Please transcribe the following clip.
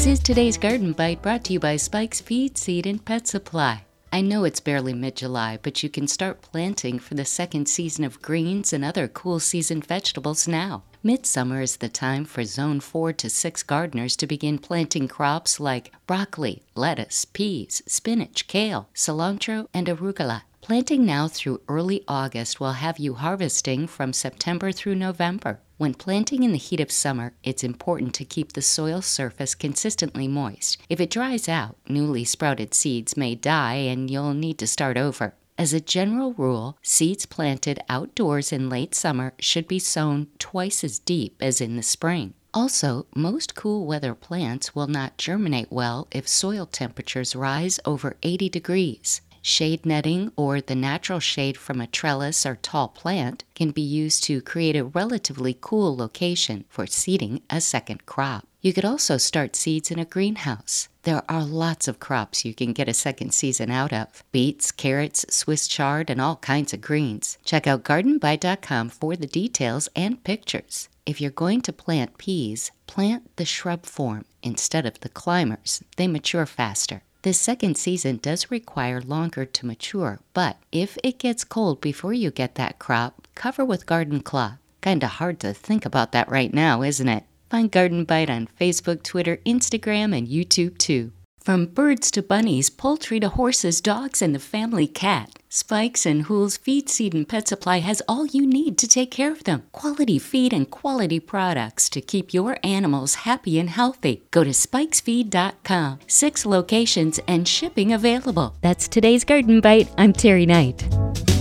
This is today's Garden Bite, brought to you by Spike's Feed, Seed, and Pet Supply. I know it's barely mid-July, but you can start planting for the second season of greens and other cool season vegetables now. Midsummer is the time for Zone 4 to 6 gardeners to begin planting crops like broccoli, lettuce, peas, spinach, kale, cilantro, and arugula. Planting now through early August will have you harvesting from September through November. When planting in the heat of summer, it's important to keep the soil surface consistently moist. If it dries out, newly sprouted seeds may die and you'll need to start over. As a general rule, seeds planted outdoors in late summer should be sown twice as deep as in the spring. Also, most cool weather plants will not germinate well if soil temperatures rise over 80 degrees. Shade netting, or the natural shade from a trellis or tall plant, can be used to create a relatively cool location for seeding a second crop. You could also start seeds in a greenhouse. There are lots of crops you can get a second season out of: beets, carrots, Swiss chard, and all kinds of greens. Check out gardenby.com for the details and pictures. If you're going to plant peas, plant the shrub form instead of the climbers. They mature faster. This second season does require longer to mature, but if it gets cold before you get that crop, cover with garden cloth. Kinda hard to think about that right now, isn't it? Find Garden Bite on Facebook, Twitter, Instagram, and YouTube too. From birds to bunnies, poultry to horses, dogs, and the family cat, Spikes and Hool's Feed, Seed, and Pet Supply has all you need to take care of them. Quality feed and quality products to keep your animals happy and healthy. Go to spikesfeed.com. 6 locations and shipping available. That's today's Garden Bite. I'm Terry Knight.